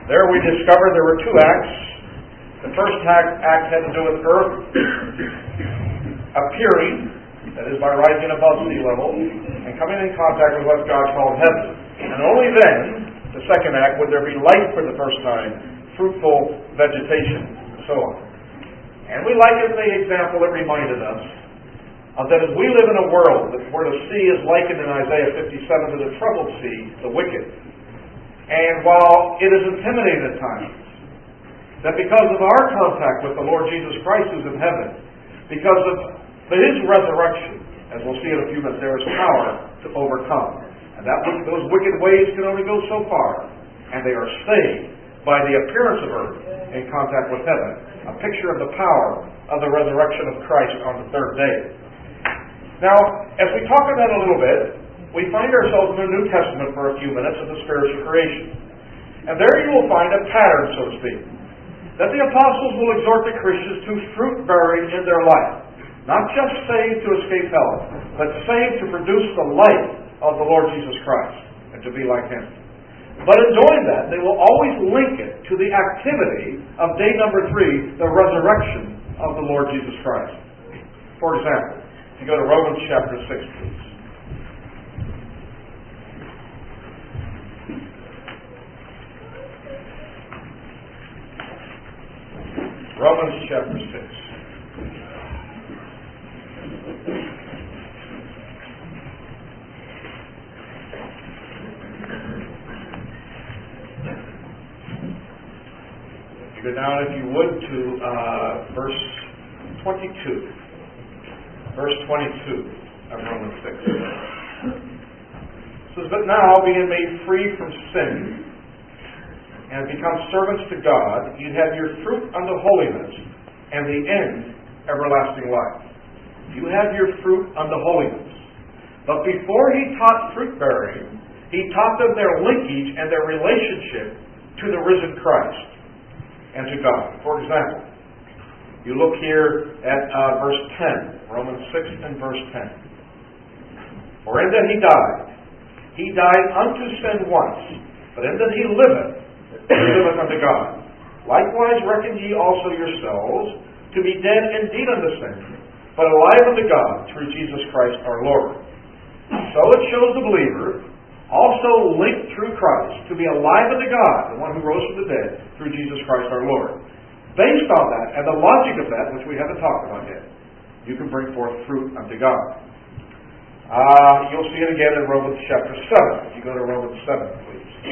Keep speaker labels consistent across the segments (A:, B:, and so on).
A: There we discovered there were two acts. The first act had to do with earth appearing, that is by rising above sea level, and coming in contact with what God called heaven. And only then, the second act, would there be light for the first time, fruitful vegetation, and so on. And we likened the example that reminded us of that as we live in a world where the sea is likened in Isaiah 57 to the troubled sea, the wicked. And while it is intimidating at times, that because of our contact with the Lord Jesus Christ who's in heaven, because of His resurrection, as we'll see in a few minutes, there is power to overcome. And those wicked ways can only go so far. And they are saved by the appearance of earth in contact with heaven. A picture of the power of the resurrection of Christ on the third day. Now, as we talk about that a little bit, we find ourselves in the New Testament for a few minutes of the spiritual creation. And there you will find a pattern, so to speak, that the apostles will exhort the Christians to fruit bearing in their life. Not just saved to escape hell, but saved to produce the light of the Lord Jesus Christ and to be like Him. But in doing that, they will always link it to the activity of day number 3, the resurrection of the Lord Jesus Christ. For example, if you go to Romans chapter 6, please. Romans chapter 6. You go down, if you would, to verse 22. Verse 22 of Romans 6. It says, "But now, being made free from sin, and become servants to God, you have your fruit unto holiness, and the end everlasting life." You have your fruit unto holiness. But before He taught fruit bearing, He taught them their linkage and their relationship to the risen Christ and to God. For example, you look here at verse 10, Romans 6 and verse 10. "For in that He died unto sin once, but in that He liveth unto God. Likewise reckon ye also yourselves to be dead indeed unto sin, but alive unto God through Jesus Christ our Lord." So it shows the believer also linked through Christ to be alive unto God, the one who rose from the dead, through Jesus Christ our Lord. Based on that, and the logic of that, which we haven't talked about yet, you can bring forth fruit unto God. You'll see it again in Romans chapter 7. If you go to Romans 7, please.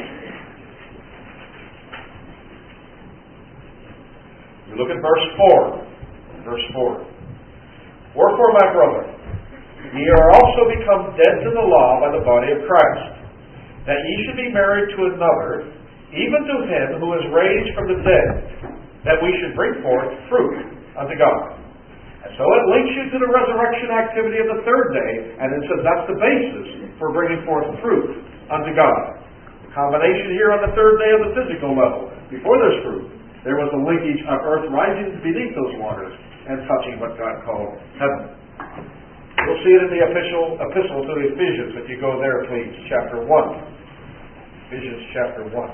A: You look at verse 4. Verse 4. "Wherefore, my brethren, ye are also become dead to the law by the body of Christ, that ye should be married to another, even to Him who is raised from the dead, that we should bring forth fruit unto God." And so it links you to the resurrection activity of the third day, and it says that's the basis for bringing forth fruit unto God. The combination here on the third day of the physical level. Before there's fruit, there was a linkage of earth rising beneath those waters and touching what God called heaven. You'll see it in the epistle to the Ephesians, if you go there, please, chapter 1. Ephesians chapter 1.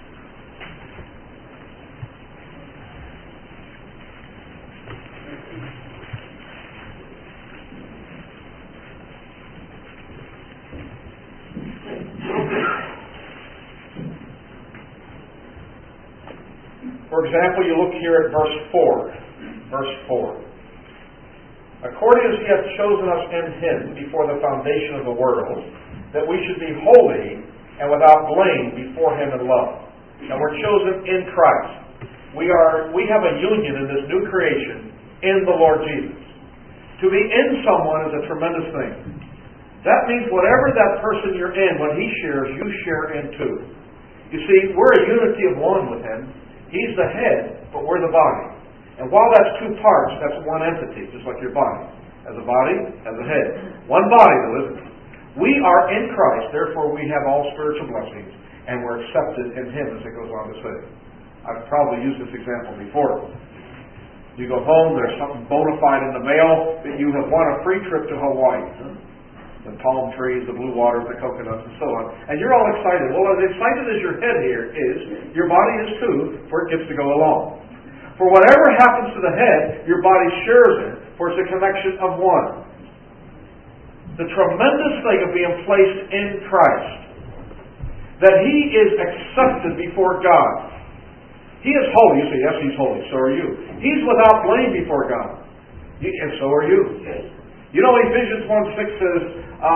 A: For example, you look here at verse 4. Verse 4. "According as He hath chosen us in Him before the foundation of the world, that we should be holy and without blame before Him in love." And we're chosen in Christ. We have a union in this new creation in the Lord Jesus. To be in someone is a tremendous thing. That means whatever that person you're in, when He shares, you share in too. You see, we're a unity of one with Him. He's the head, but we're the body. And while that's two parts, that's one entity, just like your body. As a body, as a head. One body, though, isn't it? We are in Christ, therefore we have all spiritual blessings, and we're accepted in Him, as it goes on to say. I've probably used this example before. You go home, there's something bona fide in the mail that you have won a free trip to Hawaii. the palm trees, the blue waters, the coconuts, and so on. And you're all excited. Well, as excited as your head here is, your body is too, for it gets to go along. For whatever happens to the head, your body shares it, for it's a connection of one. The tremendous thing of being placed in Christ, that He is accepted before God. He is holy. You say, yes, He's holy. So are you. He's without blame before God. And so are you. You know, Ephesians 1:6 says,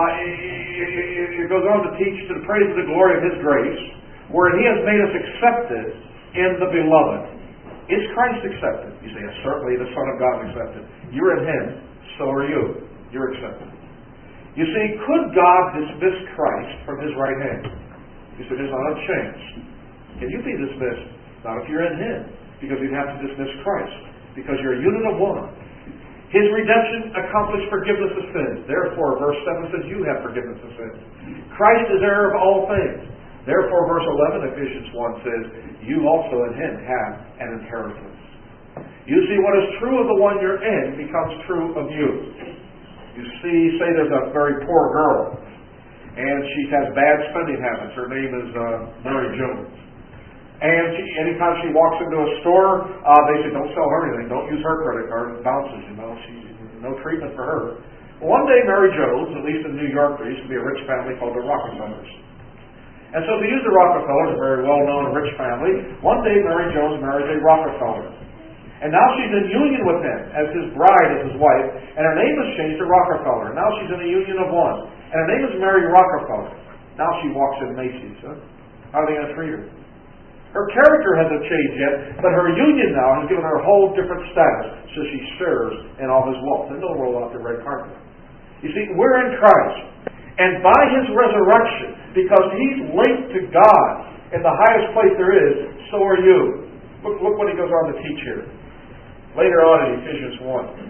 A: it goes on to teach to the praise of the glory of His grace, where He has made us accepted in the Beloved. Is Christ accepted? You say, yes, certainly the Son of God is accepted. You're in Him, so are you. You're accepted. You see, could God dismiss Christ from His right hand? You say, there's not a chance. Can you be dismissed? Not if you're in Him, because you'd have to dismiss Christ, because you're a unit of one. His redemption accomplished forgiveness of sins. Therefore, verse 7 says, you have forgiveness of sins. Christ is heir of all things. Therefore, verse 11, Ephesians 1 says, you also in Him have an inheritance. You see, what is true of the one you're in becomes true of you. You see, say there's a very poor girl, and she has bad spending habits. Her name is Mary Jones. And anytime she walks into a store, they say, don't sell her anything. Don't use her credit card. It bounces, She's no treatment for her. Well, one day, Mary Jones, at least in New York, there used to be a rich family called the Rockefellers. And so to use the Rockefellers, a very well-known rich family, one day Mary Jones marries a Rockefeller. And now she's in union with him as his bride, as his wife, and her name is changed to Rockefeller. Now she's in a union of one. And her name is Mary Rockefeller. Now she walks in Macy's. How are they going to treat her? Her character hasn't changed yet, but her union now has given her a whole different status, so she serves in all His wealth. And they'll roll out the red carpet. You see, we're in Christ. And by His resurrection, because He's linked to God in the highest place there is, so are you. Look what He goes on to teach here. Later on in Ephesians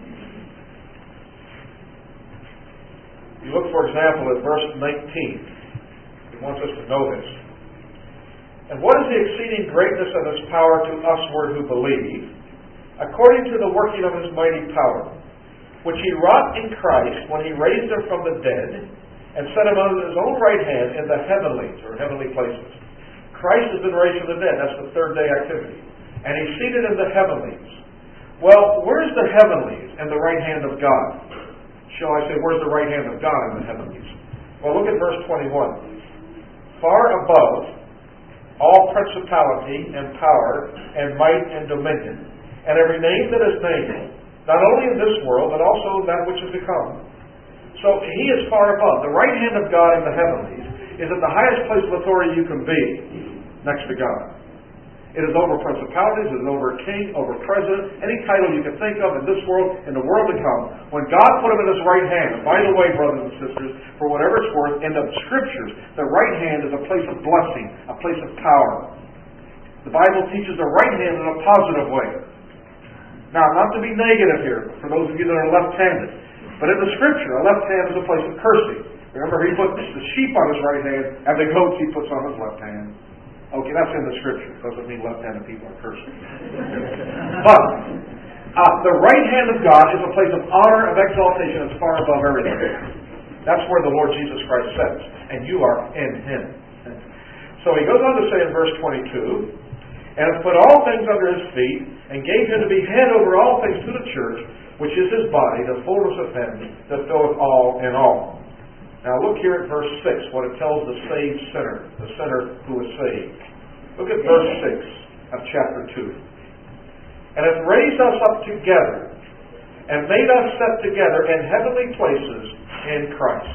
A: 1. You look, for example, at verse 19. He wants us to know this. And what is the exceeding greatness of His power to usward who believe, according to the working of His mighty power, which He wrought in Christ when He raised Him from the dead, and set Him on His own right hand in the heavenlies, or heavenly places. Christ has been raised from the dead. That's the third day activity. And He's seated in the heavenlies. Well, where's the heavenlies and the right hand of God? Shall I say, where's the right hand of God in the heavenlies? Well, look at verse 21. Far above all principality and power and might and dominion, and every name that is named, not only in this world, but also that which is to come. So He is far above. The right hand of God in the heavenlies is at the highest place of authority you can be, next to God. It is over principalities, it is over king, over president, any title you can think of in this world, in the world to come. When God put Him in His right hand, and by the way, brothers and sisters, for whatever it's worth, in the Scriptures, the right hand is a place of blessing, a place of power. The Bible teaches the right hand in a positive way. Now, not to be negative here, for those of you that are left-handed, but in the Scripture, a left hand is a place of cursing. Remember, He puts the sheep on His right hand, and the goats He puts on His left hand. Okay, that's in the Scripture. It doesn't mean left-handed people are cursing. But the right hand of God is a place of honor, of exaltation. It's far above everything. That's where the Lord Jesus Christ sits, and you are in Him. So He goes on to say in verse 22, and has put all things under His feet, and gave Him to be head over all things to the church, which is His body, the fullness of Him that filleth all in all. Now look here at verse 6, what it tells the saved sinner, the sinner who is saved. Look at verse 6 of chapter 2. And hath raised us up together, and made us sit together in heavenly places in Christ.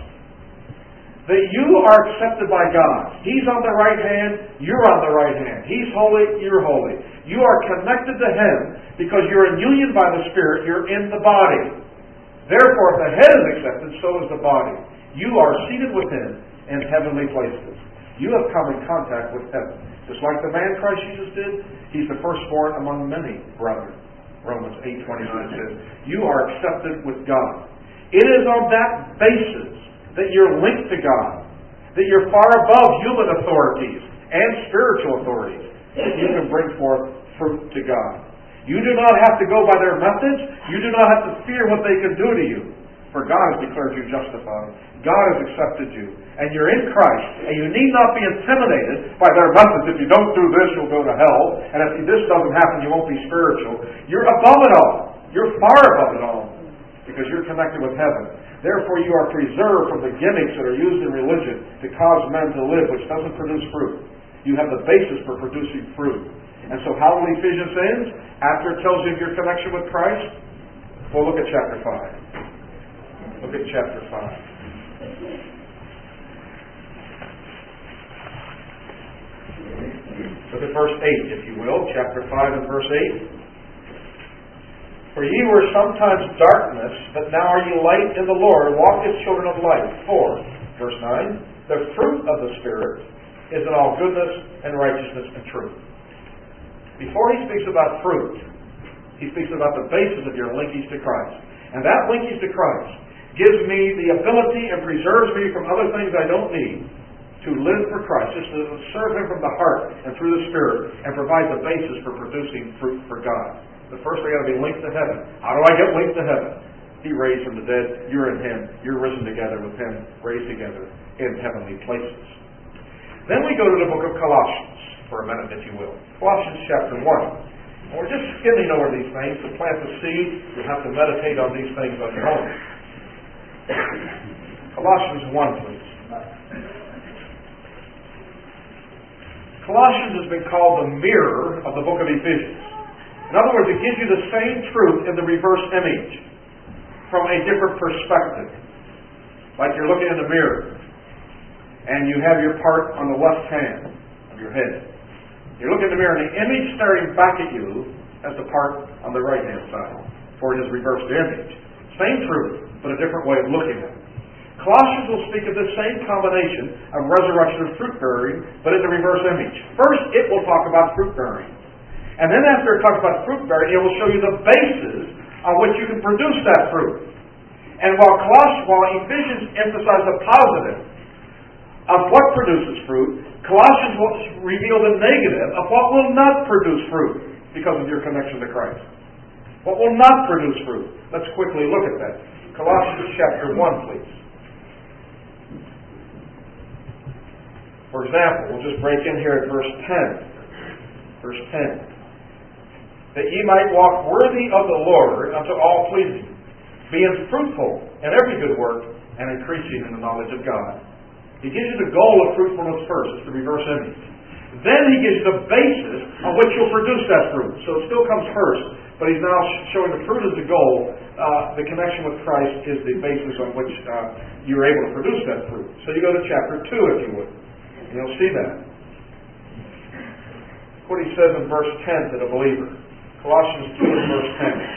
A: That you are accepted by God. He's on the right hand, you're on the right hand. He's holy, you're holy. You are connected to Him because you're in union by the Spirit, you're in the body. Therefore, if the head is accepted, so is the body. You are seated with Him in heavenly places. You have come in contact with heaven. Just like the man Christ Jesus did, He's the firstborn among many brethren. Romans 8:29 says, you are accepted with God. It is on that basis that you're linked to God, that you're far above human authorities and spiritual authorities, that you can bring forth fruit to God. You do not have to go by their methods. You do not have to fear what they can do to you. For God has declared you justified. God has accepted you. And you're in Christ. And you need not be intimidated by their message. If you don't do this, you'll go to hell. And if this doesn't happen, you won't be spiritual. You're above it all. You're far above it all. Because you're connected with heaven. Therefore, you are preserved from the gimmicks that are used in religion to cause men to live, which doesn't produce fruit. You have the basis for producing fruit. And so how will Ephesians end? After it tells you of your connection with Christ? Well, look at chapter 5. Look at chapter 5. Look at verse 8, if you will. Chapter 5 and verse 8. For ye were sometimes darkness, but now are ye light in the Lord. Walk as children of light. For, verse 9, the fruit of the Spirit is in all goodness and righteousness and truth. Before he speaks about fruit, he speaks about the basis of your linkage to Christ. And that linkage to Christ gives me the ability and preserves me from other things I don't need to live for Christ, just to serve Him from the heart and through the Spirit, and provide the basis for producing fruit for God. But first I got to be linked to heaven. How do I get linked to heaven? He raised from the dead. You're in Him. You're risen together with Him, raised together in heavenly places. Then we go to the book of Colossians for a minute, if you will. Colossians chapter 1. And we're just skimming over these things. To plant the seed, you have to meditate on these things on your own. Colossians 1, please. Colossians has been called the mirror of the book of Ephesians. In other words, it gives you the same truth in the reverse image from a different perspective. Like you're looking in the mirror and you have your part on the left hand of your head. You look in the mirror and the image staring back at you has the part on the right hand side, for it is reversed image. Same truth, but a different way of looking at it. Colossians will speak of the same combination of resurrection and fruit bearing, but in the reverse image. First, it will talk about fruit bearing. And then after it talks about fruit bearing, it will show you the basis on which you can produce that fruit. And while Ephesians emphasize the positive of what produces fruit, Colossians will reveal the negative of what will not produce fruit because of your connection to Christ. What will not produce fruit? Let's quickly look at that. Colossians chapter 1, please. For example, we'll just break in here at verse 10. Verse 10. That ye might walk worthy of the Lord unto all pleasing, being fruitful in every good work, and increasing in the knowledge of God. He gives you the goal of fruitfulness first. It's the reverse image. Then he gives you the basis on which you'll produce that fruit. So it still comes first, but he's now showing the fruit as the goal. The connection with Christ is the basis on which you're able to produce that fruit. So you go to chapter 2, if you would. And you'll see that. What he says in verse 10 to the believer. Colossians 2 and verse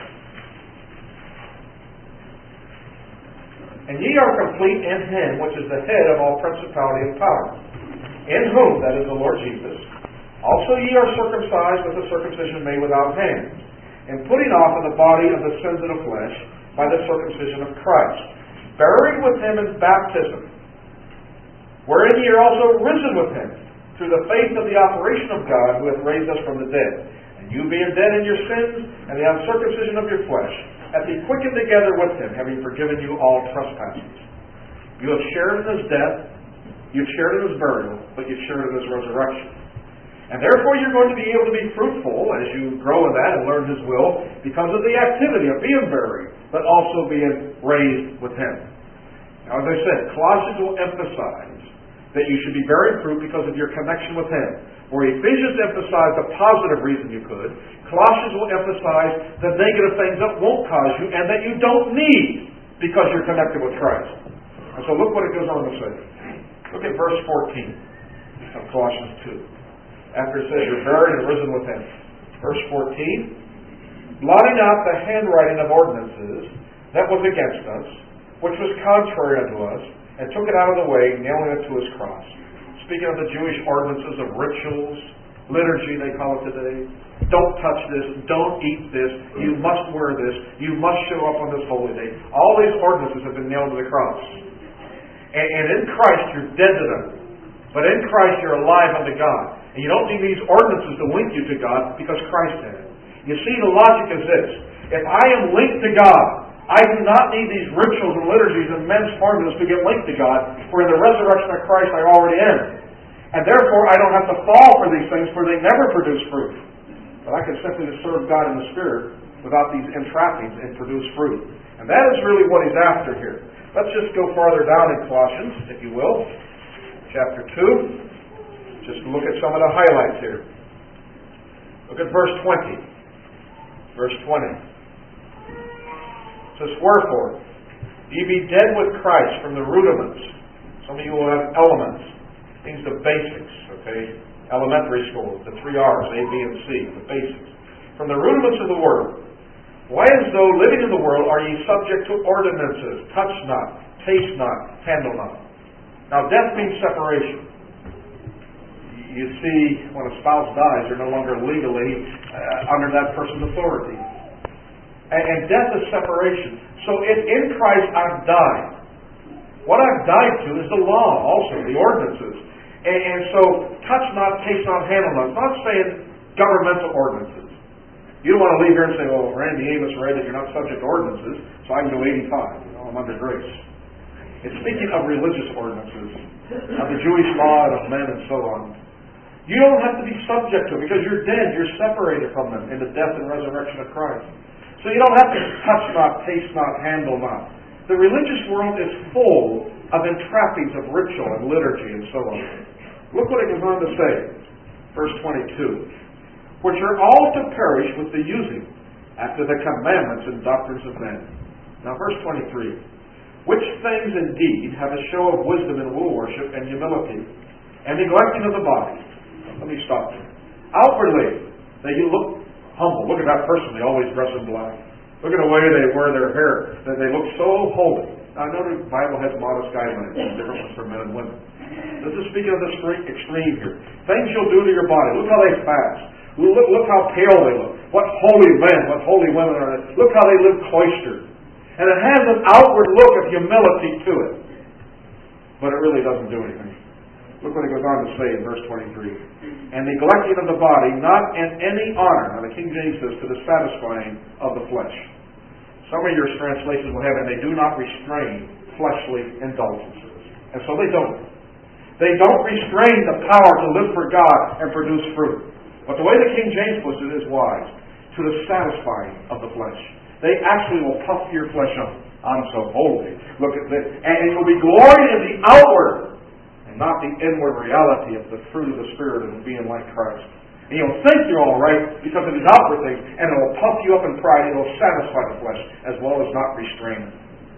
A: 10. And ye are complete in Him, which is the head of all principality and power, in whom, that is the Lord Jesus, also ye are circumcised with a circumcision made without hands, and putting off in the body of the sins of the flesh by the circumcision of Christ, buried with Him in baptism, wherein ye are also risen with Him, through the faith of the operation of God, who hath raised us from the dead. And you being dead in your sins, and the uncircumcision of your flesh, hath He quickened together with Him, having forgiven you all trespasses. You have shared in His death, you've shared in His burial, but you've shared in His resurrection. And therefore you're going to be able to be fruitful as you grow in that and learn His will, because of the activity of being buried, but also being raised with Him. Now, as I said, Colossians will emphasize that you should be bearing fruit because of your connection with Him. Where Ephesians emphasized the positive reason you could, Colossians will emphasize the negative things that won't cause you and that you don't need because you're connected with Christ. And so look what it goes on to say. Look at verse 14 of Colossians 2. After it says you're buried and risen with Him. Verse 14. Blotting out the handwriting of ordinances that was against us, which was contrary unto us, and took it out of the way, nailing it to His cross. Speaking of the Jewish ordinances of rituals, liturgy they call it today. Don't touch this, don't eat this, you must wear this, you must show up on this holy day. All these ordinances have been nailed to the cross. And in Christ you're dead to them. But in Christ you're alive unto God. And you don't need these ordinances to link you to God because Christ did it. You see, the logic is this. If I am linked to God, I do not need these rituals and liturgies and men's formulas to get linked to God, for in the resurrection of Christ I already am. And therefore I don't have to fall for these things, for they never produce fruit. But I can simply serve God in the Spirit without these entrappings and produce fruit. And that is really what he's after here. Let's just go farther down in Colossians, if you will. Chapter 2. Just look at some of the highlights here. Look at verse 20. Verse 20. It says, wherefore, ye be dead with Christ from the rudiments. Some of you will have elements. Things the basics, okay? Elementary school, the 3 R's, A, B, and C, the basics. From the rudiments of the world. Why, as though living in the world, are ye subject to ordinances, touch not, taste not, handle not. Now, death means separation. You see, when a spouse dies, they're no longer legally under that person's authority. And death is separation. So in Christ, I've died. What I've died to is the law also, the ordinances. And so, touch not, taste not, handle not. It's not saying governmental ordinances. You don't want to leave here and say, well, Randy Amos read that you're not subject to ordinances, so I can go 85. I'm under grace. It's speaking of religious ordinances, of the Jewish law and of men and so on. You don't have to be subject to it because you're dead. You're separated from them in the death and resurrection of Christ. So you don't have to touch not, taste not, handle not. The religious world is full of entrappings of ritual and liturgy and so on. Look what it goes on to say. Verse 22. Which are all to perish with the using after the commandments and doctrines of men. Now verse 23. Which things indeed have a show of wisdom in wool worship and humility and neglecting of the body. Let me stop there. Outwardly, they look humble. Look at that person. They always dress in black. Look at the way they wear their hair. They look so holy. Now I know the Bible has modest guidelines. There's different ones for men and women. This is speaking of the extreme here. Things you'll do to your body. Look how they fast. Look how pale they look. What holy men, what holy women are they? Look how they live cloistered. And it has an outward look of humility to it. But it really doesn't do anything. Look what it goes on to say in verse 23. And neglecting of the body, not in any honor. Now the King James says, to the satisfying of the flesh. Some of your translations will have, and they do not restrain fleshly indulgences. And so they don't. They don't restrain the power to live for God and produce fruit. But the way the King James puts it is wise. To the satisfying of the flesh. They actually will puff your flesh up. I'm so holy. Look at this. And you'll be glorying in the outward and not the inward reality of the fruit of the Spirit and being like Christ. And you'll think you're all right because of these outward things, and it'll puff you up in pride. It'll satisfy the flesh as well as not restrain it.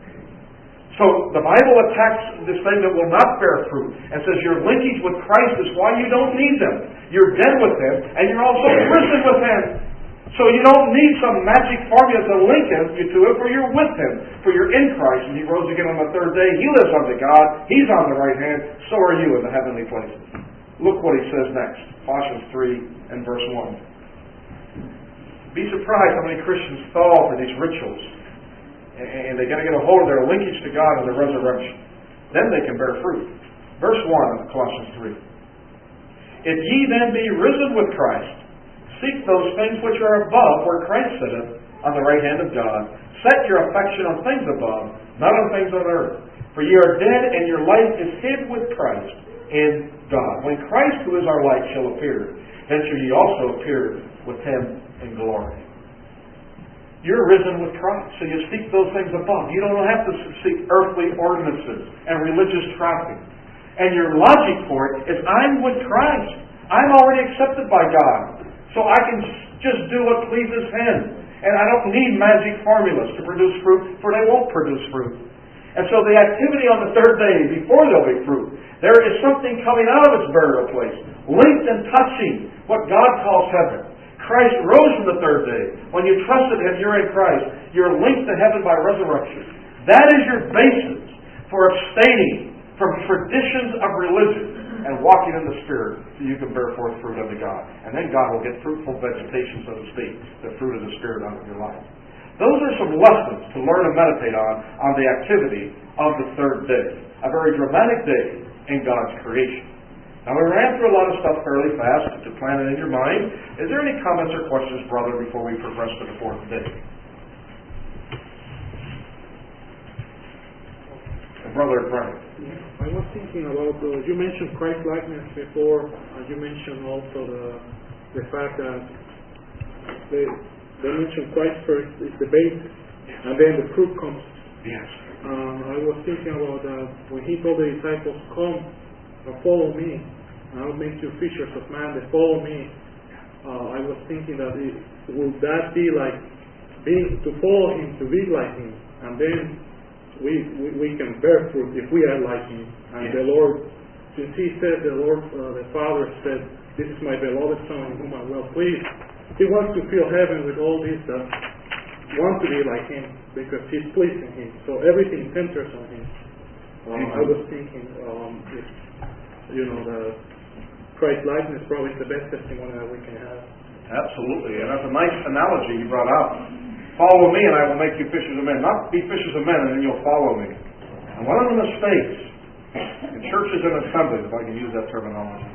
A: So the Bible attacks this thing that will not bear fruit and says your linkage with Christ is why you don't need them. You're dead with Him and you're also risen with Him. So you don't need some magic formula to link you to it, for you're with Him. For you're in Christ and He rose again on the third day. He lives unto God. He's on the right hand. So are you in the heavenly places. Look what he says next. Colossians 3 and verse 1. Be surprised how many Christians fall for these rituals. And they got to get a hold of their linkage to God and the resurrection. Then they can bear fruit. Verse 1 of Colossians 3. If ye then be risen with Christ, seek those things which are above, where Christ sitteth on the right hand of God. Set your affection on things above, not on things on earth. For ye are dead, and your life is hid with Christ in God. When Christ, who is our light, shall appear, then shall ye also appear with Him in glory. You're risen with Christ, so you seek those things above. You don't have to seek earthly ordinances and religious trappings. And your logic for it is, I'm with Christ. I'm already accepted by God. So I can just do what pleases Him. And I don't need magic formulas to produce fruit, for they won't produce fruit. And so the activity on the third day, before there'll be fruit, there is something coming out of its burial place, linked and touching what God calls heaven. Christ rose from the third day. When you trusted Him, you're in Christ. You're linked to heaven by resurrection. That is your basis for abstaining from traditions of religion and walking in the Spirit so you can bear forth fruit unto God. And then God will get fruitful vegetation, so to speak, the fruit of the Spirit out of your life. Those are some lessons to learn and meditate on the activity of the third day. A very dramatic day in God's creation. Now, we ran through a lot of stuff fairly fast to plan it in your mind. Is there any comments or questions, brother, before we progress to the fourth day? Brother Frank.
B: I was thinking about, you mentioned Christ likeness before, and you mentioned also the fact that they mentioned Christ first is the basis, and then the fruit comes.
A: Yes.
B: I was thinking about when he told the disciples, come and follow me, and I'll make you fishers of men that follow me. I was thinking that would that be like to follow him, to be like him, and then we can bear fruit if we are like him. And the Lord, since he said, the Father said, this is my beloved Son in whom I'm well pleased, he wants to fill heaven with all these that want to be like him because he's pleasing him. So everything centers on him. I was thinking, the Christ likeness probably is the best testimony that we can have.
A: Absolutely, and that's a nice analogy you brought out. Follow me and I will make you fishers of men. Not be fishers of men and then you'll follow me. And one of the mistakes in churches and assemblies, if I can use that terminology,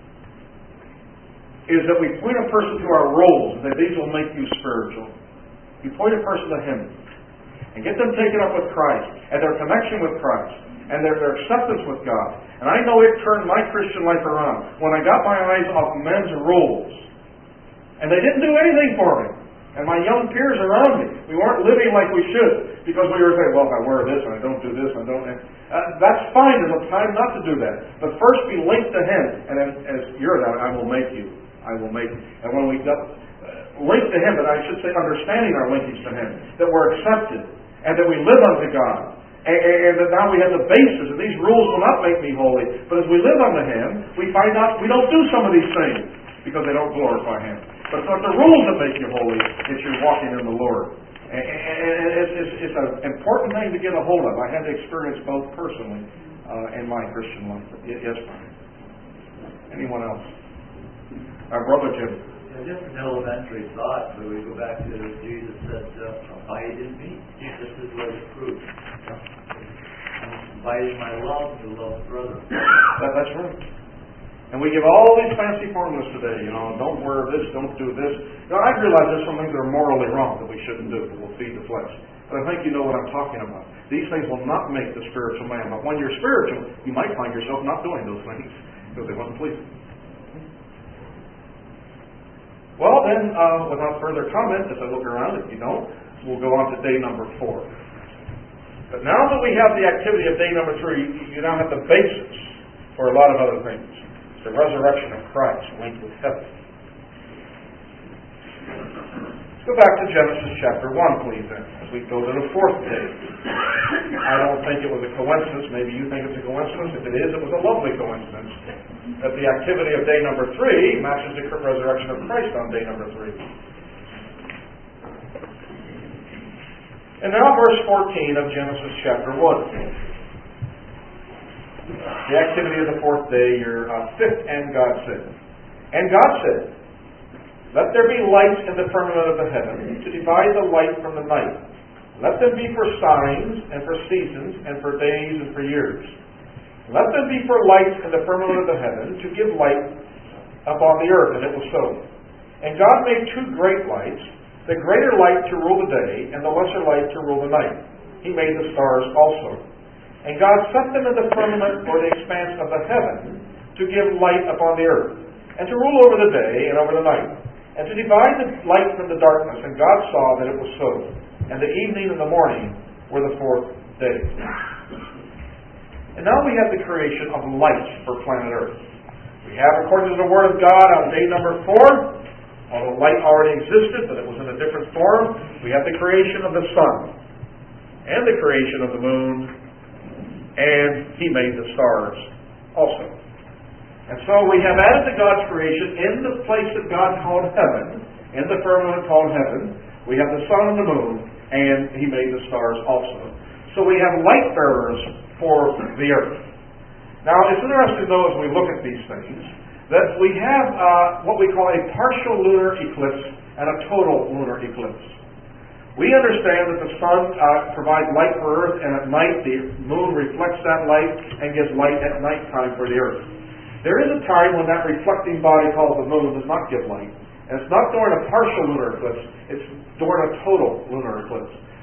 A: is that we point a person to our roles and that these will make you spiritual. You point a person to him and get them taken up with Christ and their connection with Christ and their acceptance with God. And I know it turned my Christian life around when I got my eyes off men's roles. And they didn't do anything for me. And my young peers around me, we weren't living like we should because we were saying, well, if I wear this and I don't do this and I don't... that's fine. There's no time not to do that. But first be linked to him. And then as you're that, I will make you. I will make you. And when we got linked to him, but I should say understanding our linkage to him, that we're accepted and that we live unto God. And that now we have the basis, and these rules will not make me holy. But as we live unto him, we find out we don't do some of these things because they don't glorify him. But it's not the rules that make you holy, it's you're walking in the Lord. And it's an important thing to get a hold of. I had to experience both personally in my Christian life. Yes, Brian. Anyone else? Our brother Jim.
C: Just an elementary thought, but we go back to Jesus said, abide in me. This is where the fruit. Abide in my love, the love brother.
A: That's right. And we give all these fancy formulas today, don't wear this, don't do this. I realize there's some things that are morally wrong that we shouldn't do, that will feed the flesh. But I think you know what I'm talking about. These things will not make the spiritual man. But when you're spiritual, you might find yourself not doing those things because they wasn't pleasing. Well, then, without further comment, as I look around, if you don't, we'll go on to day number 4. But now that we have the activity of day number 3, you now have the basis for a lot of other things. The resurrection of Christ linked with heaven. Let's go back to Genesis chapter 1, please, then, as we go to the 4th day. I don't think it was a coincidence. Maybe you think it's a coincidence. If it is, it was a lovely coincidence that the activity of day number 3 matches the resurrection of Christ on day number 3. And now verse 14 of Genesis chapter 1. The activity of the 4th day, your 5th, and God said. And God said, let there be lights in the firmament of the heaven to divide the light from the night. Let them be for signs, and for seasons, and for days, and for years. Let them be for lights in the firmament of the heaven to give light upon the earth. And it was so. And God made 2 great lights, the greater light to rule the day, and the lesser light to rule the night. He made the stars also. And God set them in the firmament or the expanse of the heaven to give light upon the earth, and to rule over the day and over the night, and to divide the light from the darkness. And God saw that it was so. And the evening and the morning were the 4th day. And now we have the creation of light for planet Earth. We have, according to the Word of God, on day number 4, although light already existed, but it was in a different form, we have the creation of the sun, and the creation of the moon, and He made the stars also. And so we have added to God's creation in the place that God called heaven, in the firmament called heaven, we have the sun and the moon, and He made the stars also. So we have light bearers for the earth. Now it's interesting though, as we look at these things, that we have what we call a partial lunar eclipse and a total lunar eclipse. We understand that the sun provides light for Earth, and at night the moon reflects that light and gives light at nighttime for the Earth. There is a time when that reflecting body called the moon does not give light. And it's not during a partial lunar eclipse, it's during a total lunar eclipse.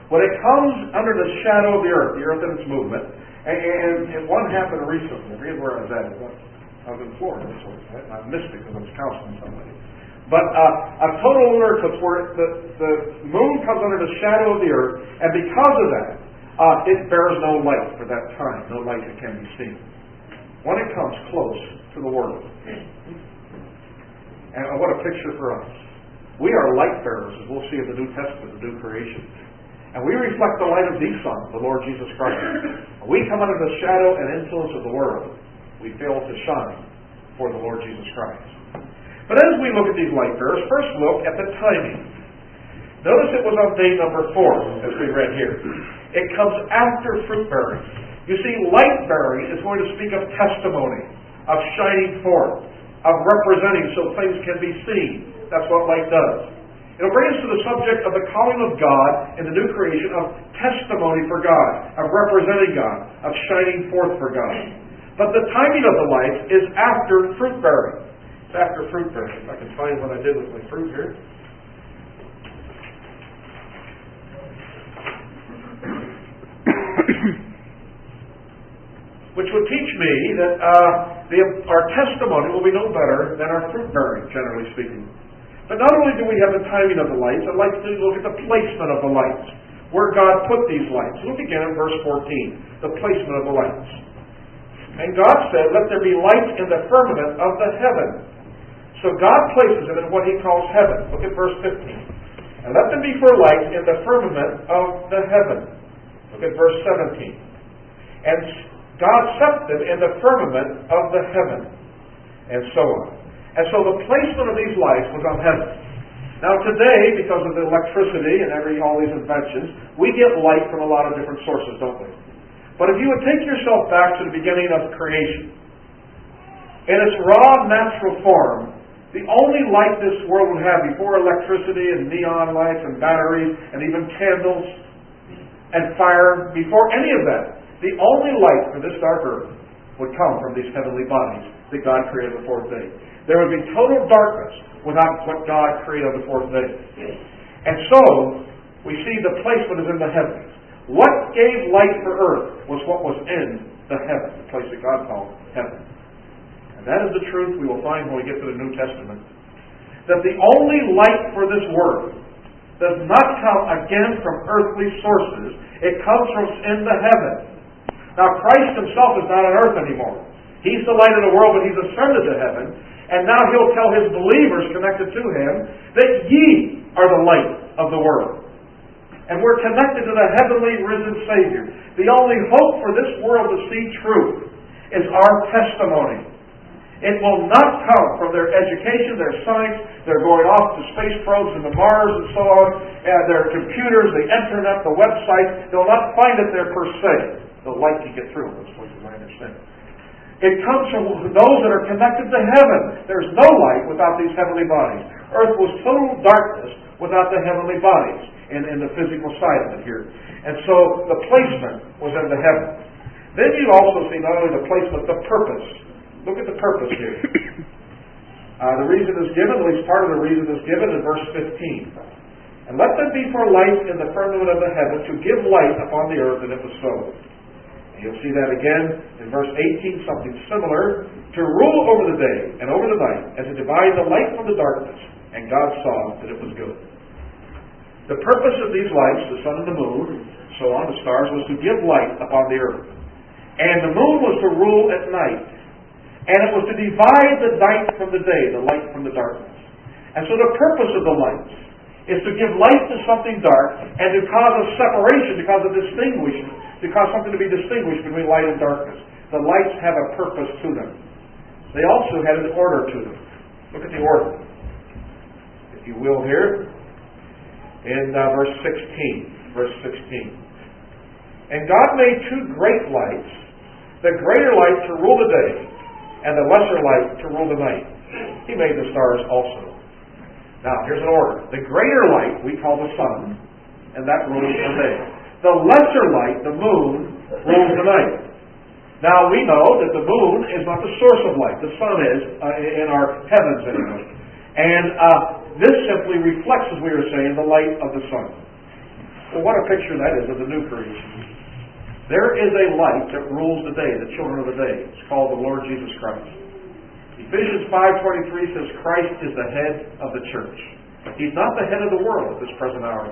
A: when it comes under the shadow of the earth in its movement, and one happened recently, I forget where I was at, I was in Florida, so I missed it because I was counseling somebody. But a total lunar eclipse where the moon comes under the shadow of the earth, and because of that, it bears no light for that time, no light that can be seen. When it comes close to the world, and what a picture for us. We are light bearers, as we'll see in the New Testament, the new creation. And we reflect the light of the Son, the Lord Jesus Christ. When we come under the shadow and influence of the world, we fail to shine for the Lord Jesus Christ. But as we look at these light bearers, first look at the timing. Notice it was on day number 4, as we read here. It comes after fruit bearing. You see, light bearing is going to speak of testimony, of shining forth, of representing so things can be seen. That's what light does. It'll bring us to the subject of the calling of God in the new creation, of testimony for God, of representing God, of shining forth for God. But the timing of the light is after fruit bearing. It's after fruit bearing. If I can find what I did with my fruit here. Which would teach me that our testimony will be no better than our fruit bearing, generally speaking. But not only do we have the timing of the lights, I'd like to look at the placement of the lights, where God put these lights. Look again at verse 14, the placement of the lights. And God said, "Let there be light in the firmament of the heaven." So God places it in what He calls heaven. Look at verse 15. "And let them be for light in the firmament of the heaven." Look at verse 17. "And God set them in the firmament of the heaven," and so on. And so the placement of these lights was on heaven. Now today, because of the electricity and all these inventions, we get light from a lot of different sources, don't we? But if you would take yourself back to the beginning of creation, in its raw natural form, the only light this world would have before electricity and neon lights and batteries and even candles and fire, before any of that, the only light for this dark earth would come from these heavenly bodies that God created on the fourth day. There would be total darkness without what God created on the fourth day. And so, we see the placement is in the heavens. What gave light for earth was what was in the heaven, the place that God called heaven. And that is the truth we will find when we get to the New Testament. That the only light for this world does not come again from earthly sources. It comes from in the heaven. Now Christ Himself is not on earth anymore. He's the light of the world, but He's ascended to heaven. And now He'll tell His believers connected to Him that ye are the light of the world. And we're connected to the heavenly risen Savior. The only hope for this world to see truth is our testimony. It will not come from their education, their science, their going off to space probes and to Mars and so on, their computers, the internet, the website. They'll not find it there per se. The light can get through those places, I understand. It comes from those that are connected to heaven. There's no light without these heavenly bodies. Earth was total darkness without the heavenly bodies in the physical side of it here. And so the placement was in the heaven. Then you also see not only the placement, the purpose. Look at the purpose here. The reason is given, at least part of the reason is given in verse 15. "And let them be for light in the firmament of the heaven, to give light upon the earth, and it was so." You'll see that again in verse 18, something similar. "To rule over the day and over the night, and to divide the light from the darkness. And God saw that it was good." The purpose of these lights, the sun and the moon, so on, the stars, was to give light upon the earth. And the moon was to rule at night. And it was to divide the night from the day, the light from the darkness. And so the purpose of the lights is to give light to something dark and to cause a separation, to cause a distinguishment, to cause something to be distinguished between light and darkness. The lights have a purpose to them. They also had an order to them. Look at the order, if you will, here in verse 16. Verse 16. "And God made two great lights, the greater light to rule the day, and the lesser light to rule the night. He made the stars also." Now, here's an order. The greater light we call the sun, and that rules the day. The lesser light, the moon, rules the night. Now, we know that the moon is not the source of light. The sun is, in our heavens anyway. And this simply reflects, as we were saying, the light of the sun. Well, what a picture that is of the new creation. There is a light that rules the day, the children of the day. It's called the Lord Jesus Christ. Ephesians 5:23 says Christ is the head of the church. He's not the head of the world at this present hour.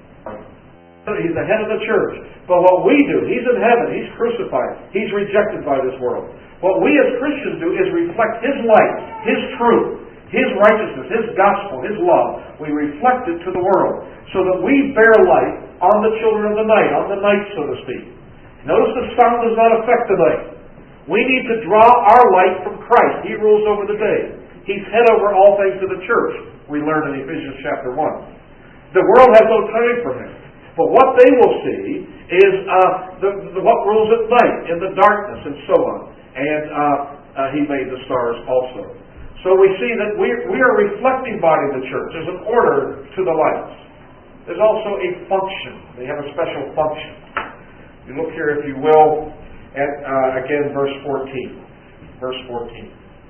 A: He's the head of the church. But what we do, He's in heaven, He's crucified, He's rejected by this world. What we as Christians do is reflect His light, His truth, His righteousness, His gospel, His love. We reflect it to the world so that we bear light on the children of the night, on the night, so to speak. Notice the sun does not affect the night. We need to draw our light from Christ. He rules over the day. He's head over all things to the church, we learn in Ephesians chapter 1. The world has no time for Him. But what they will see is what rules at night, in the darkness, and so on. And He made the stars also. So we see that we are a reflecting body of the church. There's an order to the lights. There's also a function. They have a special function. You look here, if you will, at, again, verse 14. Verse 14.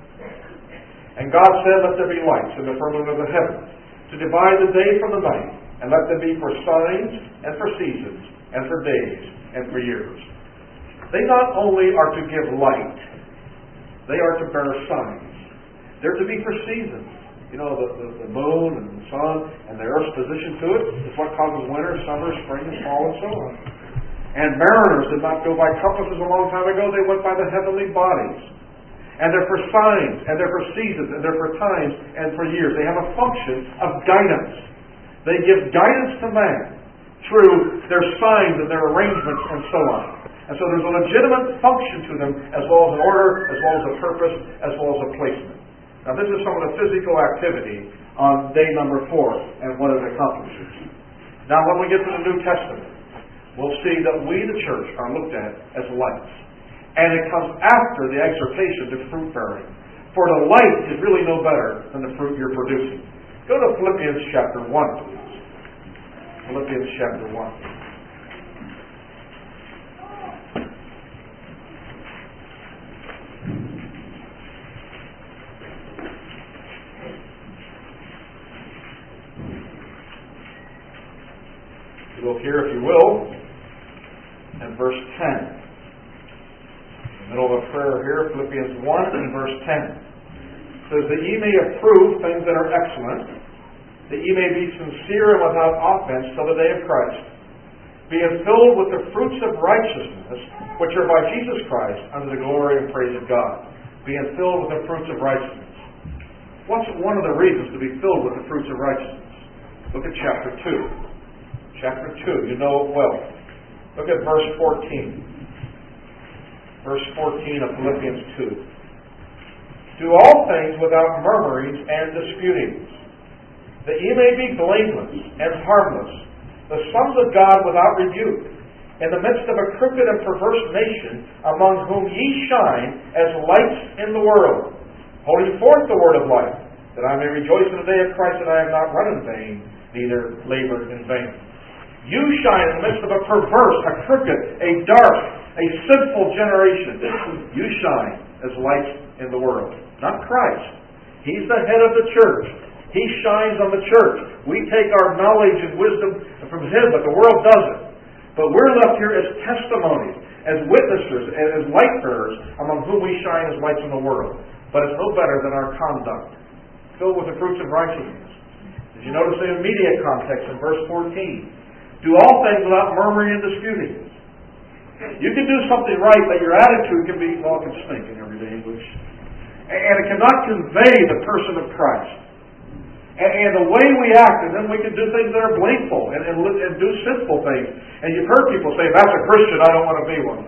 A: And God said, let there be lights in the firmament of the heavens, to divide the day from the night, and let them be for signs, and for seasons, and for days, and for years. They not only are to give light, they are to bear signs. They're to be for seasons. You know, the moon and the sun and the earth's position to it is what causes winter, summer, spring, and fall, and so on. And mariners did not go by compasses a long time ago. They went by the heavenly bodies. And they're for signs, and they're for seasons, and they're for times, and for years. They have a function of guidance. They give guidance to man through their signs and their arrangements and so on. And so there's a legitimate function to them, as well as an order, as well as a purpose, as well as a placement. Now this is some of the physical activity on day number 4 and what it accomplishes. Now when we get to the New Testament, we'll see that we, the church, are looked at as lights. And it comes after the exhortation to fruit bearing. For the light is really no better than the fruit you're producing. Go to Philippians chapter 1, please. Philippians chapter 1. Look here, if you will, in verse 10. In the middle of a prayer here, Philippians 1 and verse 10. It says, that ye may approve things that are excellent, that ye may be sincere and without offense till the day of Christ, being filled with the fruits of righteousness, which are by Jesus Christ, unto the glory and praise of God. Being filled with the fruits of righteousness. What's one of the reasons to be filled with the fruits of righteousness? Look at chapter 2. Chapter 2, you know it well. Look at verse 14. Verse 14 of Philippians 2. Do all things without murmurings and disputings, that ye may be blameless and harmless, the sons of God without rebuke, in the midst of a crooked and perverse nation, among whom ye shine as lights in the world, holding forth the word of life, that I may rejoice in the day of Christ, that I have not run in vain, neither labored in vain. You shine in the midst of a perverse, a crooked, a dark, a sinful generation. You shine as lights in the world. Not Christ. He's the head of the church. He shines on the church. We take our knowledge and wisdom from Him, but the world doesn't. But we're left here as testimonies, as witnesses, and as light bearers, among whom we shine as lights in the world. But it's no better than our conduct, filled with the fruits of righteousness. Did you notice the immediate context in verse 14? Do all things without murmuring and disputing. You can do something right, but your attitude can be, well, it can stink in everyday English. And it cannot convey the person of Christ. And the way we act, and then we can do things that are blameful and do sinful things. And you've heard people say, that's a Christian, I don't want to be one.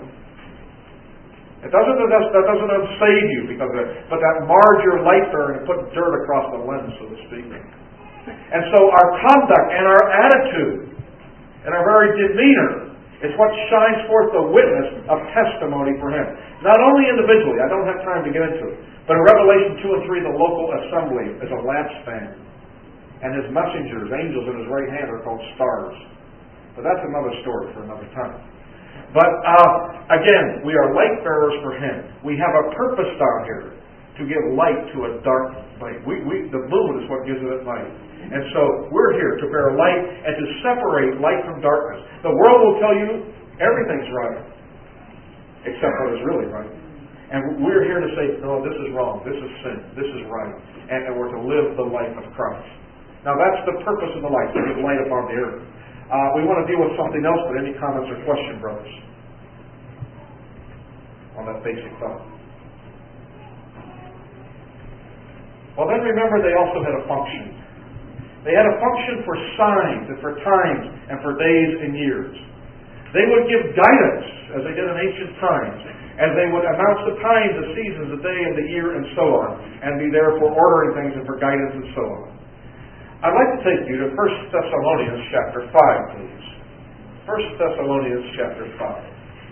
A: That doesn't save you, because but that mars your light bearing and put dirt across the lens, so to speak. And so our conduct and our attitude and our very demeanor is what shines forth the witness of testimony for Him. Not only individually, I don't have time to get into it, but in Revelation 2 and 3, the local assembly is a lampstand. And His messengers, angels in His right hand, are called stars. But that's another story for another time. But again, we are light bearers for Him. We have a purpose down here to give light to a dark light. The moon is what gives it light. And so we're here to bear light and to separate light from darkness. The world will tell you everything's right, except what is really right. And we're here to say, no, this is wrong, this is sin, this is right. And we're to live the life of Christ. Now that's the purpose of the light, to give light upon the earth. We want to deal with something else, but any comments or questions, brothers, on that basic thought? Well, then remember they also had a function. They had a function for signs and for times and for days and years. They would give guidance, as they did in ancient times, as they would announce the times, the seasons, the day and the year, and so on, and be there for ordering things and for guidance and so on. I'd like to take you to 1 Thessalonians chapter 5, please. 1 Thessalonians chapter 5.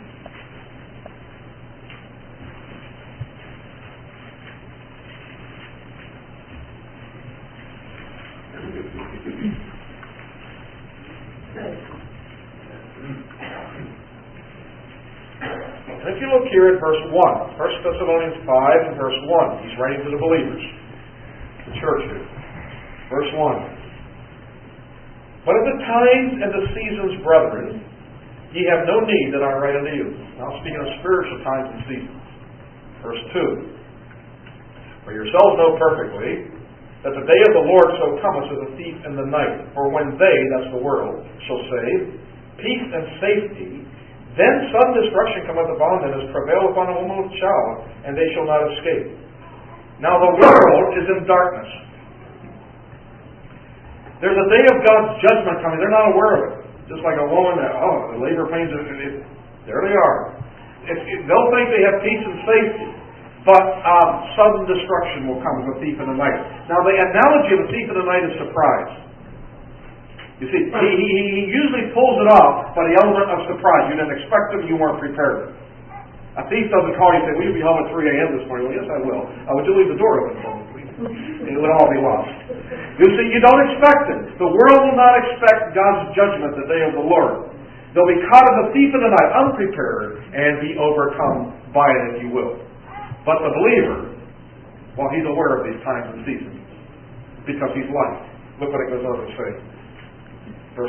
A: If you look here at verse 1, 1 Thessalonians 5 and verse 1, he's writing to the believers, the church here. Verse 1. But at the times and the seasons, brethren, ye have no need that I write unto you. Now speaking of spiritual times and seasons. Verse 2. For yourselves know perfectly that the day of the Lord so cometh as a thief in the night. For when they, that's the world, shall say, peace and safety, then sudden destruction cometh upon them as travail upon a woman with child, and they shall not escape. Now the world is in darkness. There's a day of God's judgment coming. They're not aware of it. Just like a woman, the labor pains, there they are. They'll think they have peace and safety, but sudden destruction will come as a thief in the night. Now the analogy of a thief in the night is surprise. You see, he usually pulls it off by the element of surprise. You didn't expect it, you weren't prepared. A thief doesn't call you and say, will you be home at 3 a.m. this morning? Well, yes, I will. Would you leave the door open for me, please? It would all be lost. You see, you don't expect it. The world will not expect God's judgment the day of the Lord. They'll be caught as a thief in the night, unprepared, and be overcome by it, if you will. But the believer, well, he's aware of these times and seasons, because he's light. Look what it goes on to say. Verse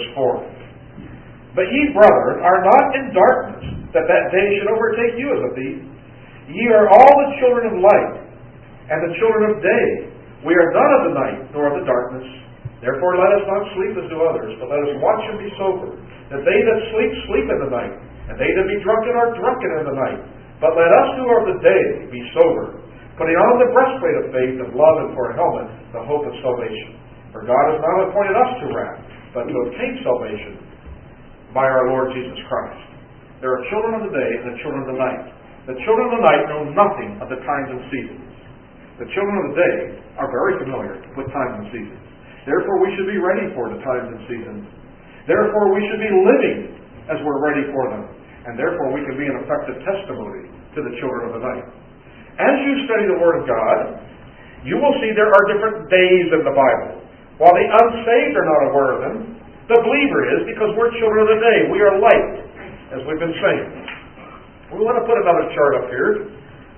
A: 4. But ye, brethren, are not in darkness, that day should overtake you as a thief. Ye are all the children of light, and the children of day. We are none of the night, nor of the darkness. Therefore let us not sleep as do others, but let us watch and be sober. That they that sleep, sleep in the night, and they that be drunken are drunken in the night. But let us who are of the day be sober, putting on the breastplate of faith, of love, and for a helmet, the hope of salvation. For God has not appointed us to wrath, but to obtain salvation by our Lord Jesus Christ. There are children of the day and the children of the night. The children of the night know nothing of the times and seasons. The children of the day are very familiar with times and seasons. Therefore we should be ready for the times and seasons. Therefore we should be living as we're ready for them. And therefore we can be an effective testimony to the children of the night. As you study the Word of God, you will see there are different days in the Bible. While the unsaved are not aware of them, the believer is, because we're children of the day. We are light, as we've been saying. We want to put another chart up here.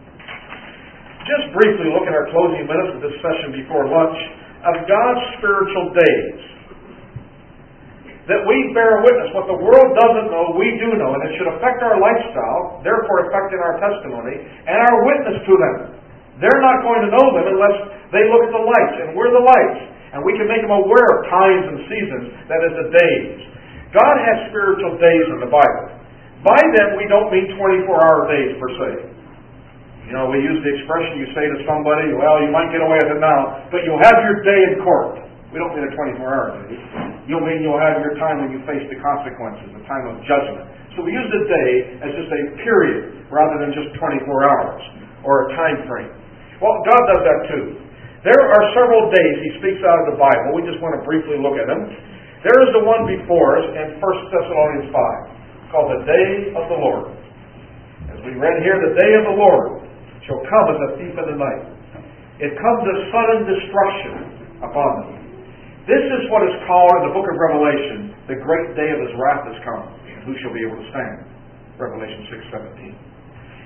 A: Just briefly look at our closing minutes of this session before lunch of God's spiritual days. That we bear witness. What the world doesn't know, we do know, and it should affect our lifestyle, therefore affecting our testimony, and our witness to them. They're not going to know them unless they look at the lights, and we're the lights. And we can make them aware of times and seasons, that is the days. God has spiritual days in the Bible. By them, we don't mean 24-hour days per se. You know, we use the expression, you say to somebody, well, you might get away with it now, but you'll have your day in court. We don't mean a 24-hour day. You'll mean you'll have your time when you face the consequences, the time of judgment. So we use the day as just a period, rather than just 24 hours, or a time frame. Well, God does that too. There are several days He speaks out of the Bible. We just want to briefly look at them. There is the one before us in 1 Thessalonians 5, called the Day of the Lord. As we read here, the Day of the Lord shall come as a thief in the night. It comes as sudden destruction upon them. This is what is called in the book of Revelation, the great day of His wrath is come. And who shall be able to stand? Revelation 6:17.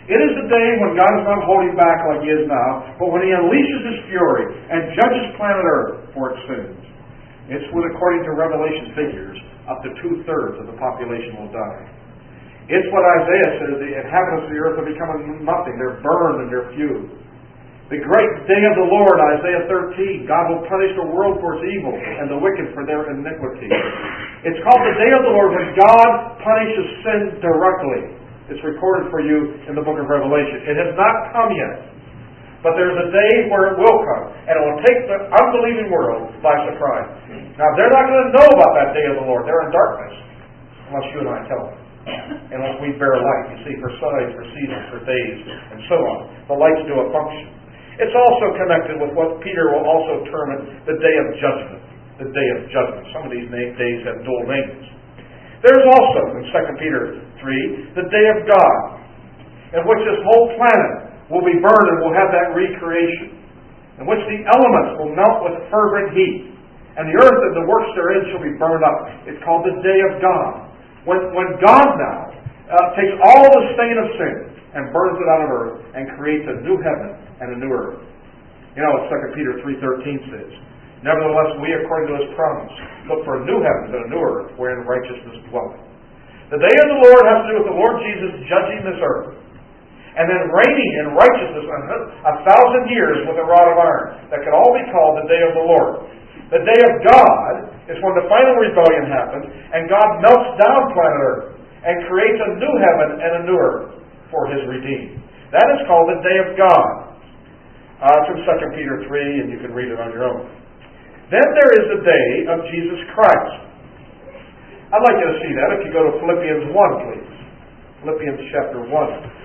A: It is the day when God is not holding back like He is now, but when He unleashes His fury and judges planet Earth for its sins. It's when, according to Revelation figures, up to 2/3 of the population will die. It's what Isaiah says, the inhabitants of the earth are becoming nothing. They're burned and they're few. The great day of the Lord, Isaiah 13, God will punish the world for its evil and the wicked for their iniquity. It's called the day of the Lord when God punishes sin directly. It's recorded for you in the book of Revelation. It has not come yet, but there's a day where it will come, and it will take the unbelieving world by surprise. Now, they're not going to know about that day of the Lord. They're in darkness, unless you and I tell them. Unless we bear light, you see, for signs, for seasons, for days, and so on. The lights do a function. It's also connected with what Peter will also term it the day of judgment. The day of judgment. Some of these days have dual names. There's also, in 2 Peter 3, the day of God, in which this whole planet will be burned and will have that recreation, in which the elements will melt with fervent heat, and the earth and the works therein shall be burned up. It's called the day of God. When God now takes all the stain of sin and burns it out of earth and creates a new heaven and a new earth. You know what 2 Peter 3:13 says. Nevertheless, we, according to His promise, look for a new heaven and a new earth wherein righteousness dwelleth. The day of the Lord has to do with the Lord Jesus judging this earth and then reigning in righteousness 1,000 years with a rod of iron. That could all be called the day of the Lord. The day of God is when the final rebellion happens and God melts down planet Earth and creates a new heaven and a new earth for His redeemed. That is called the day of God. It's in 2 Peter 3, and you can read it on your own. Then there is the day of Jesus Christ. I'd like you to see that if you go to Philippians 1, please. Philippians chapter 1.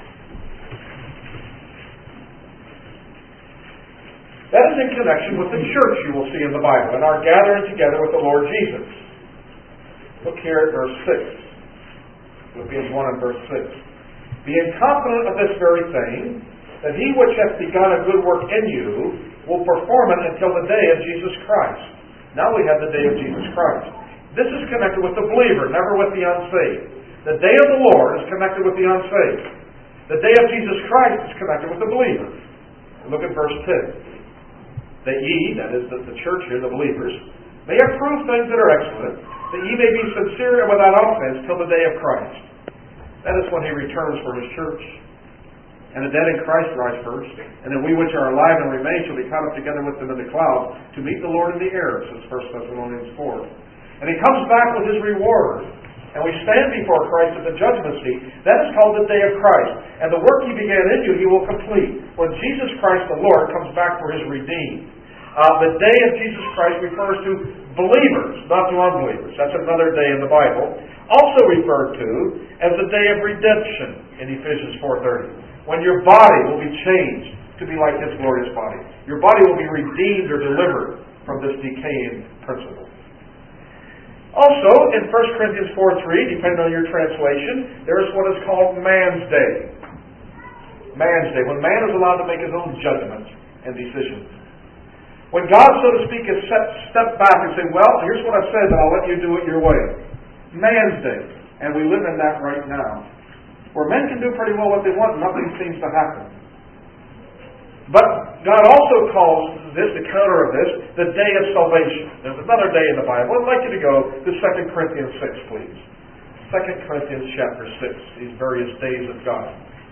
A: That is in connection with the church you will see in the Bible and our gathering together with the Lord Jesus. Look here at verse 6. Philippians 1 and verse 6. Being confident of this very thing, that He which hath begun a good work in you will perform it until the day of Jesus Christ. Now we have the day of Jesus Christ. This is connected with the believer, never with the unsaved. The day of the Lord is connected with the unsaved. The day of Jesus Christ is connected with the believer. Look at verse 10. That ye, that is the church here, the believers, may approve things that are excellent, that ye may be sincere and without offense till the day of Christ. That is when He returns for His church. And the dead in Christ rise first, and then we which are alive and remain shall be caught up together with them in the clouds to meet the Lord in the air, says 1 Thessalonians 4. And He comes back with His reward, and we stand before Christ at the judgment seat. That is called the day of Christ. And the work He began in you, He will complete when Jesus Christ the Lord comes back for His redeemed. The day of Jesus Christ refers to believers, not to unbelievers. That's another day in the Bible. Also referred to as the day of redemption in Ephesians 4:30. When your body will be changed to be like His glorious body. Your body will be redeemed or delivered from this decaying principle. Also, in 1 Corinthians 4:3, depending on your translation, there is what is called Man's Day. Man's Day, when man is allowed to make his own judgments and decisions. When God, so to speak, is step back and say, well, here's what I said, but I'll let you do it your way. Man's Day. And we live in that right now. Where men can do pretty well what they want, nothing seems to happen. But God also calls this, the counter of this, the day of salvation. There's another day in the Bible. I'd like you to go to 2 Corinthians 6, please. 2 Corinthians chapter 6, these various days of God.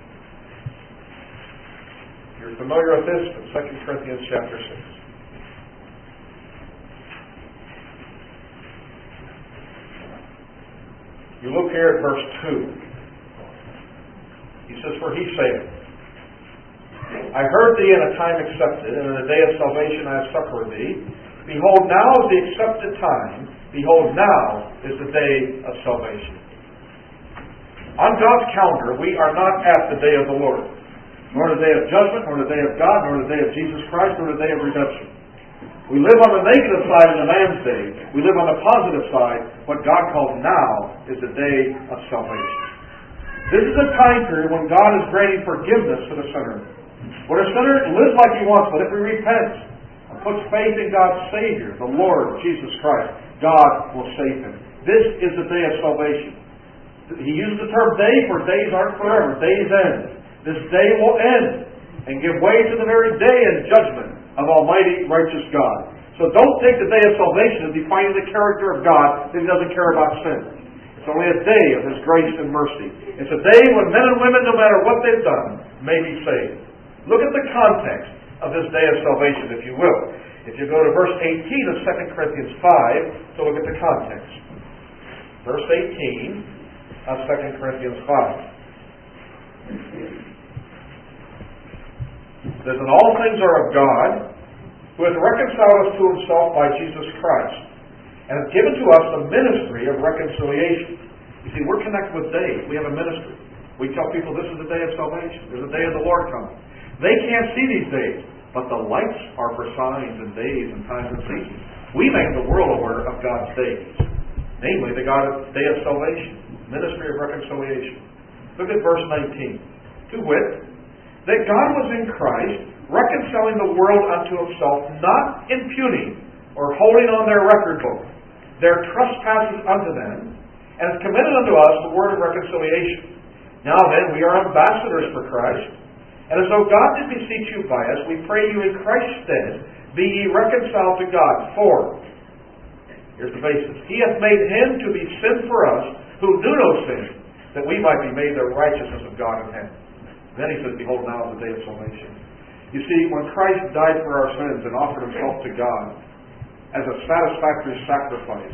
A: You're familiar with this, but 2 Corinthians chapter 6. You look here at verse 2. He says, for He saith, I heard thee in a time accepted, and in a day of salvation I have succored thee. Behold, now is the accepted time. Behold, now is the day of salvation. On God's calendar, we are not at the day of the Lord, nor the day of judgment, nor the day of God, nor the day of Jesus Christ, nor the day of redemption. We live on the negative side of the man's day. We live on the positive side. What God calls now is the day of salvation. This is a time period when God is granting forgiveness to the sinner. When a sinner lives like he wants, but if he repents and puts faith in God's Savior, the Lord Jesus Christ, God will save him. This is the day of salvation. He uses the term day, for days aren't forever. Days end. this day will end and give way to the very day and judgment of Almighty righteous God. So don't take the day of salvation as defining the character of God that He doesn't care about sin. It's only a day of His grace and mercy. It's a day when men and women, no matter what they've done, may be saved. Look at the context of this day of salvation, if you will. If you go to verse 18 of 2 Corinthians 5, to look at the context. Verse 18 of 2 Corinthians 5. It says, "And all things are of God, who hath reconciled us to Himself by Jesus Christ, and hath given to us the ministry of reconciliation." You see, we're connected with days. We have a ministry. We tell people this is the day of salvation. There's a day of the Lord coming. They can't see these days, but the lights are for signs and days and times and seasons. We make the world aware of God's days, namely the day of salvation, ministry of reconciliation. Look at verse 19. "To wit, that God was in Christ, reconciling the world unto Himself, not imputing or holding on their record book their trespasses unto them, and hath committed unto us the word of reconciliation. Now then, we are ambassadors for Christ, and as though God did beseech you by us, we pray you in Christ's stead, be ye reconciled to God. For," here's the basis, "He hath made Him to be sin for us, who knew no sin, that we might be made the righteousness of God in Him." Then He says, "Behold, now is the day of salvation." You see, when Christ died for our sins and offered Himself to God as a satisfactory sacrifice,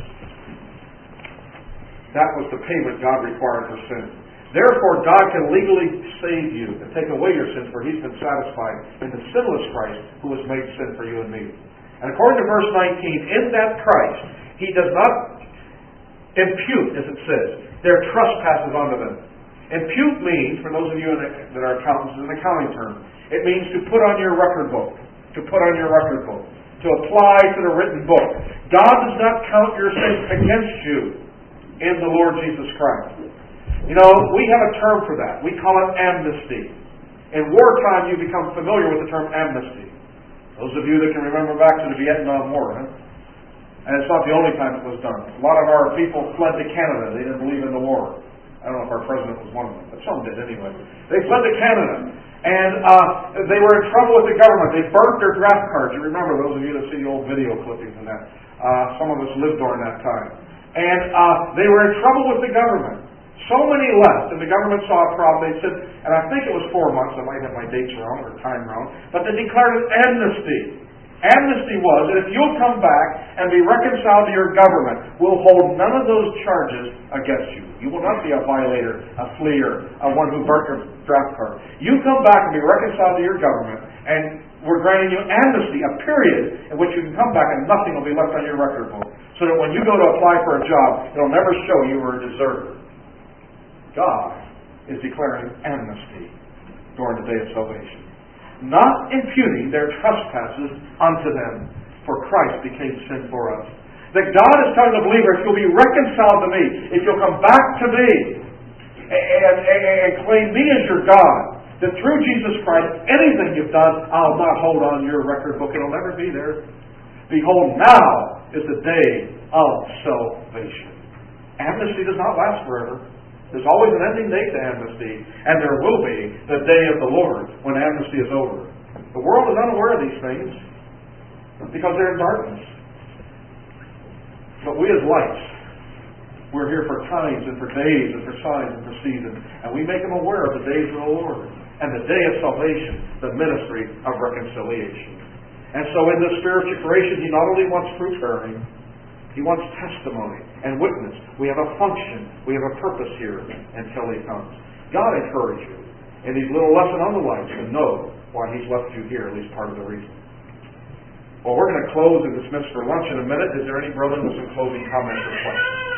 A: that was the payment God required for sin. Therefore, God can legally save you and take away your sins, for He's been satisfied in the sinless Christ who was made sin for you and me. And according to verse 19, in that Christ, He does not impute, as it says, their trespasses onto them. Impute means, for those of you that are accountants, is an accounting term. It means to put on your record book. To put on your record book. To apply to the written book. God does not count your sins against you in the Lord Jesus Christ. You know, we have a term for that. We call it amnesty. In wartime, you become familiar with the term amnesty. Those of you that can remember back to the Vietnam War, huh? And it's not the only time it was done. A lot of our people fled to Canada. They didn't believe in the war. I don't know if our president was one of them, but some did anyway. They fled to Canada. And they were in trouble with the government. They burnt their draft cards. You remember, those of you that see the old video clippings and that. Some of us lived during that time. And they were in trouble with the government. So many left, and the government saw a problem. They said, and I think it was 4 months, I might have my dates wrong or time wrong, but they declared an amnesty. Amnesty was that if you'll come back and be reconciled to your government, we'll hold none of those charges against you. You will not be a violator, a fleer, one who burnt your draft card. You come back and be reconciled to your government, and we're granting you amnesty, a period in which you can come back and nothing will be left on your record book. So that when you go to apply for a job, it'll never show you were a deserter. God is declaring amnesty during the day of salvation. Not imputing their trespasses unto them, for Christ became sin for us. That God is telling the believer, if you'll be reconciled to me, if you'll come back to me, and claim me as your God, that through Jesus Christ, anything you've done, I'll not hold on your record book. It'll never be there. Behold, now is the day of salvation. Amnesty does not last forever. There's always an ending date to amnesty, and there will be the day of the Lord when amnesty is over. The world is unaware of these things because they're in darkness. But we as lights, we're here for times and for days and for signs and for seasons, and we make them aware of the days of the Lord and the day of salvation, the ministry of reconciliation. And so in this spiritual creation, He not only wants fruit bearing, He wants testimony and witness. We have a function. We have a purpose here until He comes. God encourage you in these little lesson on the lights to know why He's left you here, at least part of the reason. Well, we're going to close and dismiss for lunch in a minute. Is there any brother with some closing comments or questions?